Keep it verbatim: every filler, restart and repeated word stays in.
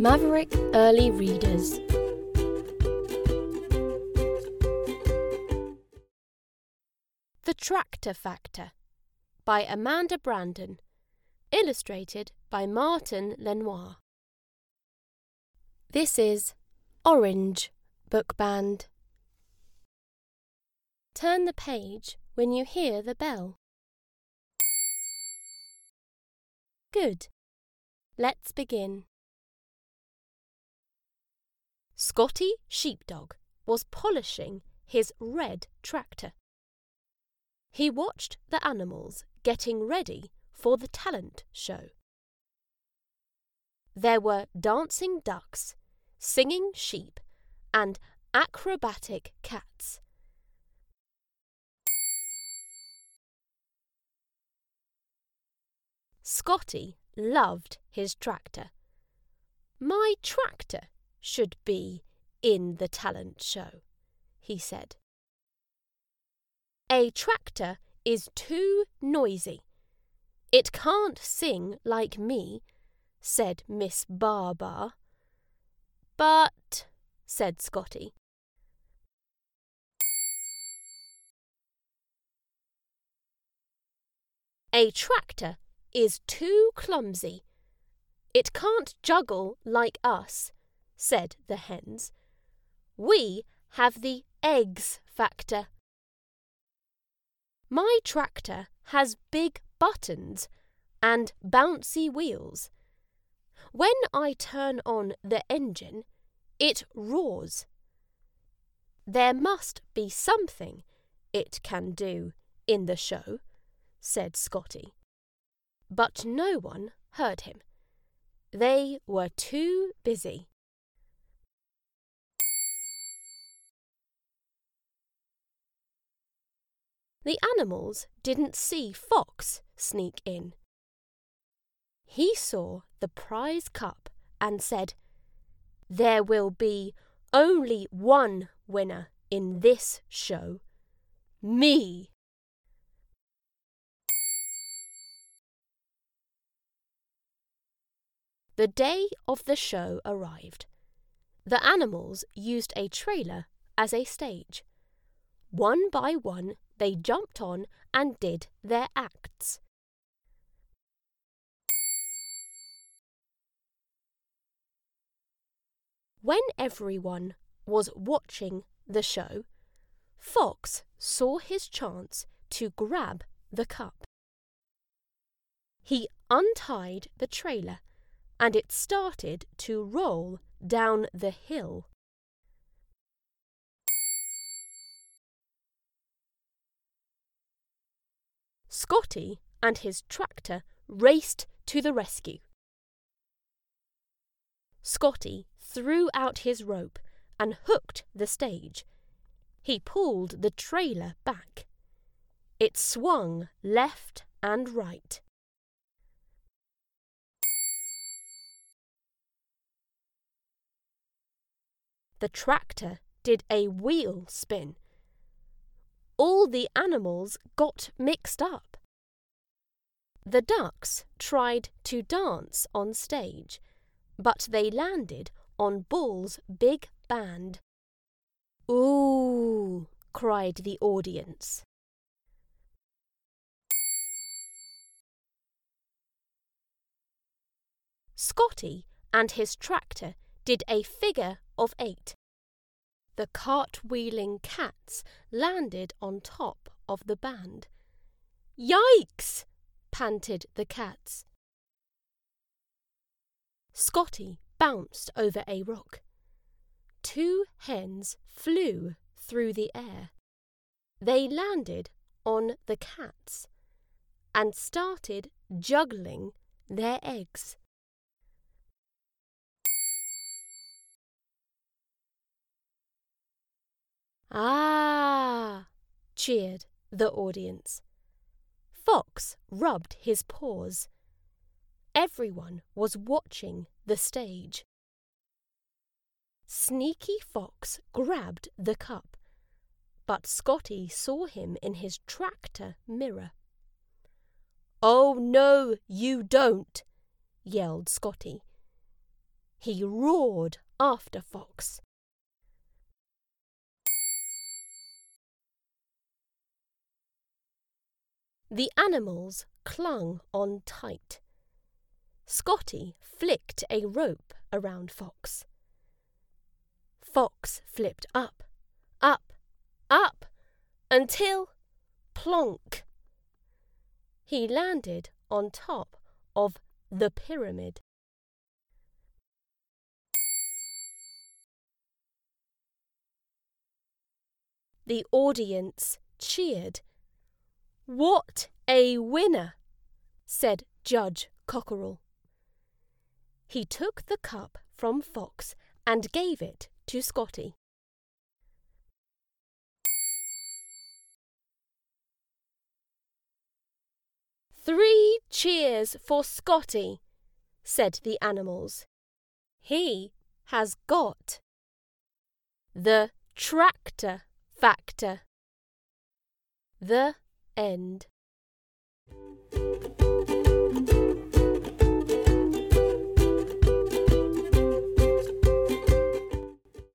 Maverick Early Readers. The Tractor Factor by Amanda Brandon, illustrated by Martin Lenoir. This is Orange Book Band. Turn the page when you hear the bell. Good. Let's begin. Scotty Sheepdog was polishing his red tractor. He watched the animals getting ready for the talent show. There were dancing ducks, singing sheep, and acrobatic cats. Scotty loved his tractor. "My tractor should be in the talent show," he said. "A tractor is too noisy. It can't sing like me," said Miss Barbar. "But," said Scotty, "a tractor is too clumsy. It can't juggle like us," said the hens. "We have the eggs factor. My tractor has big buttons and bouncy wheels. When I turn on the engine, it roars. There must be something it can do in the show," said Scotty. But no one heard him. They were too busy. The animals didn't see Fox sneak in. He saw the prize cup and said, "There will be only one winner in this show. Me!" The day of the show arrived. The animals used a trailer as a stage. One by one, they jumped on and did their acts. When everyone was watching the show, Fox saw his chance to grab the cup. He untied the trailer, and it started to roll down the hill. Scotty and his tractor raced to the rescue. Scotty threw out his rope and hooked the stage. He pulled the trailer back. It swung left and right. The tractor did a wheel spin. All the animals got mixed up. The ducks tried to dance on stage, but they landed on Bull's big band. "Ooh!" cried the audience. Scotty and his tractor did a figure of eight. The cartwheeling cats landed on top of the band. "Yikes!" panted the cats. Scotty bounced over a rock. Two hens flew through the air. They landed on the cats and started juggling their eggs. "Ah!" cheered the audience. Fox rubbed his paws. Everyone was watching the stage. Sneaky Fox grabbed the cup, but Scotty saw him in his tractor mirror. "Oh, no, you don't," yelled Scotty. He roared after Fox. The animals clung on tight. Scotty flicked a rope around Fox. Fox flipped up, up, up, until plonk! He landed on top of the pyramid. The audience cheered. "What a winner!" said Judge Cockerel. He took the cup from Fox and gave it to Scotty. "Three cheers for Scotty," said the animals. "He has got the tractor factor." The end.